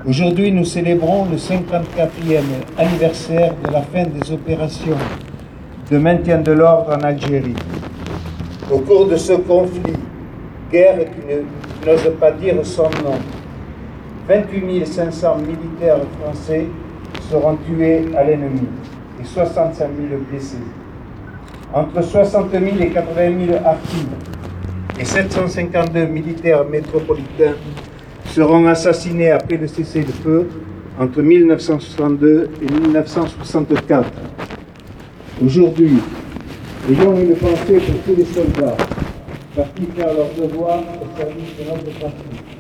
Aujourd'hui, nous célébrons le 54e anniversaire de la fin des opérations de maintien de l'ordre en Algérie. Au cours de ce conflit, guerre qui n'ose pas dire son nom, 28 500 militaires français seront tués à l'ennemi et 65 000 blessés. Entre 60 000 et 80 000 harkis et 752 militaires métropolitains seront assassinés après le cessez-le-feu entre 1962 et 1964. Aujourd'hui, ayons une pensée pour tous les soldats partis faire leur devoir au service de notre patrie.